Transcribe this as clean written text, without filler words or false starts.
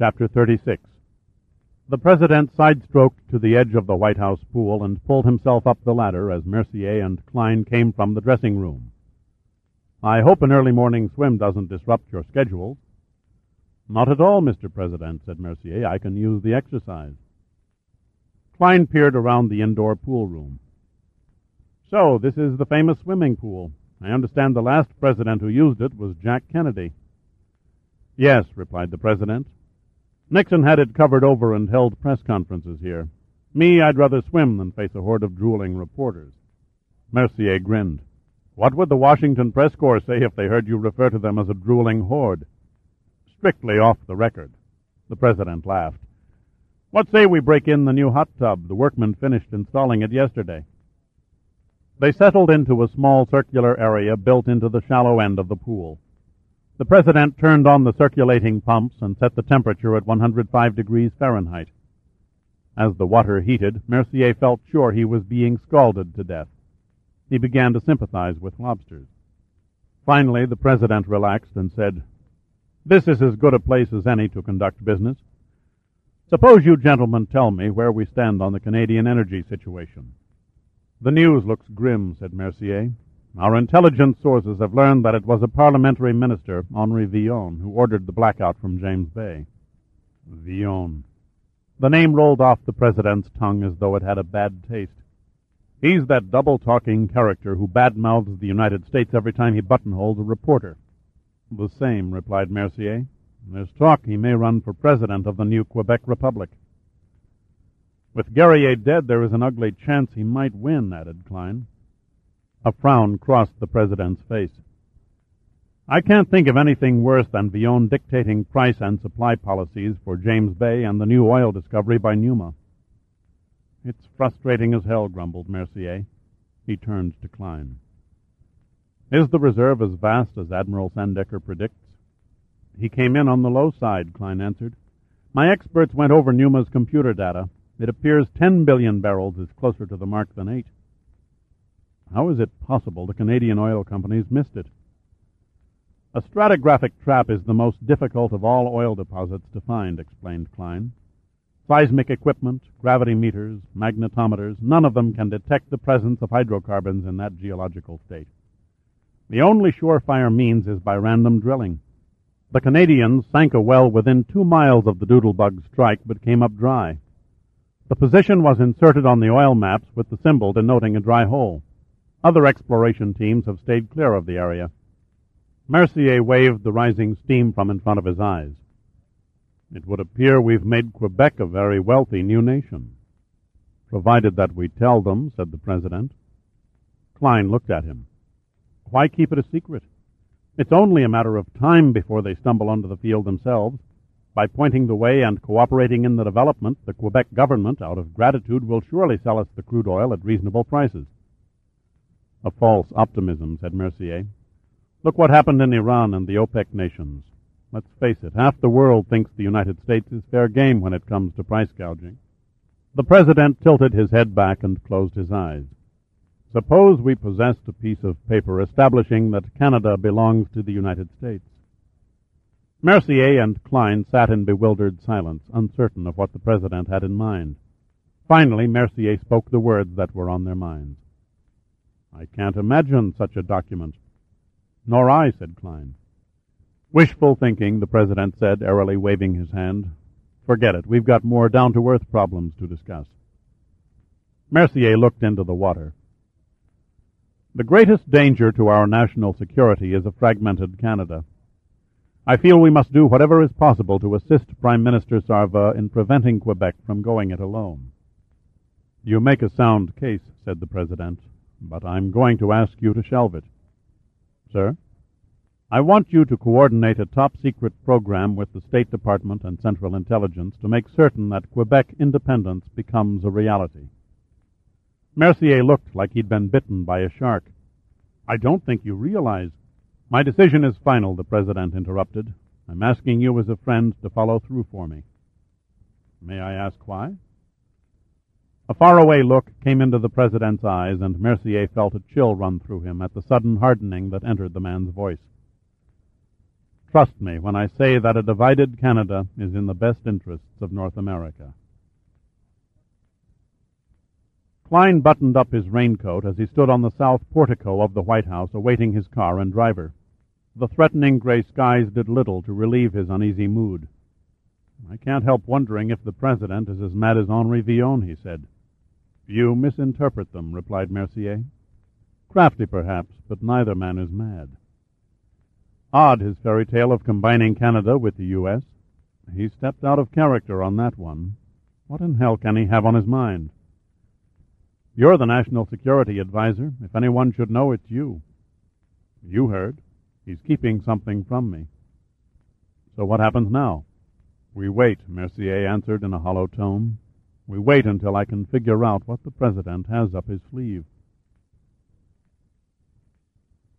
Chapter 36. The President side-stroked to the edge of the White House pool and pulled himself up the ladder as Mercier and Klein came from the dressing room. "I hope an early morning swim doesn't disrupt your schedule." "Not at all, Mr. President," said Mercier. "I can use the exercise." Klein peered around the indoor pool room. "So, this is the famous swimming pool. I understand the last president who used it was Jack Kennedy." "Yes," replied the President. "Nixon had it covered over and held press conferences here. Me, I'd rather swim than face a horde of drooling reporters." Mercier grinned. "What would the Washington press corps say if they heard you refer to them as a drooling horde?" "Strictly off the record." The President laughed. "What say we break in the new hot tub? The workmen finished installing it yesterday." They settled into a small circular area built into the shallow end of the pool. The President turned on the circulating pumps and set the temperature at 105 degrees Fahrenheit. As the water heated, Mercier felt sure he was being scalded to death. He began to sympathize with lobsters. Finally, the President relaxed and said, "This is as good a place as any to conduct business. Suppose you gentlemen tell me where we stand on the Canadian energy situation." "The news looks grim," said Mercier. "Our intelligence sources have learned that it was a parliamentary minister, Henri Villon, who ordered the blackout from James Bay." Villon. The name rolled off the President's tongue as though it had a bad taste. "He's that double-talking character who badmouths the United States every time he buttonholes a reporter." "The same," replied Mercier. "There's talk he may run for president of the new Quebec Republic." "With Guerrier dead, there is an ugly chance he might win," added Klein. A frown crossed the President's face. "I can't think of anything worse than Villon dictating price and supply policies for James Bay and the new oil discovery by Numa." "It's frustrating as hell," grumbled Mercier. He turned to Klein. "Is the reserve as vast as Admiral Sandecker predicts?" "He came in on the low side," Klein answered. "My experts went over Numa's computer data. It appears 10 billion barrels is closer to the mark than 8. "How is it possible the Canadian oil companies missed it?" "A stratigraphic trap is the most difficult of all oil deposits to find," explained Klein. "Seismic equipment, gravity meters, magnetometers, none of them can detect the presence of hydrocarbons in that geological state. The only surefire means is by random drilling. The Canadians sank a well within 2 miles of the Doodlebug strike but came up dry. The position was inserted on the oil maps with the symbol denoting a dry hole. Other exploration teams have stayed clear of the area." Mercier waved the rising steam from in front of his eyes. "It would appear we've made Quebec a very wealthy new nation." "Provided that we tell them," said the President. Klein looked at him. "Why keep it a secret? It's only a matter of time before they stumble onto the field themselves. By pointing the way and cooperating in the development, the Quebec government, out of gratitude, will surely sell us the crude oil at reasonable prices." "A false optimism," said Mercier. "Look what happened in Iran and the OPEC nations. Let's face it, half the world thinks the United States is fair game when it comes to price gouging." The President tilted his head back and closed his eyes. "Suppose we possessed a piece of paper establishing that Canada belongs to the United States." Mercier and Klein sat in bewildered silence, uncertain of what the President had in mind. Finally, Mercier spoke the words that were on their minds. "I can't imagine such a document." "Nor I," said Klein. "Wishful thinking," the President said, airily waving his hand. "Forget it. We've got more down-to-earth problems to discuss." Mercier looked into the water. "The greatest danger to our national security is a fragmented Canada. I feel we must do whatever is possible to assist Prime Minister Sarva in preventing Quebec from going it alone." "You make a sound case," said the President, "but I'm going to ask you to shelve it." "Sir?" "I want you to coordinate a top-secret program with the State Department and Central Intelligence to make certain that Quebec independence becomes a reality." Mercier looked like he'd been bitten by a shark. "I don't think you realize—" "My decision is final," the President interrupted. "I'm asking you as a friend to follow through for me." "May I ask why?" A faraway look came into the President's eyes, and Mercier felt a chill run through him at the sudden hardening that entered the man's voice. trust me when I say that a divided Canada is in the best interests of North America. Klein buttoned up his raincoat as he stood on the south portico of the White House awaiting his car and driver. The threatening gray skies did little to relieve his uneasy mood. "I can't help wondering if the President is as mad as Henri Villon," he said. "You misinterpret them," replied Mercier. "Crafty, perhaps, but neither man is mad. Odd, his fairy tale of combining Canada with the U.S. He stepped out of character on that one. What in hell can he have on his mind? You're the National Security Advisor. If anyone should know, it's you. You heard. He's keeping something from me. So what happens now?" "We wait," Mercier answered in a hollow tone. "We wait until I can figure out what the President has up his sleeve."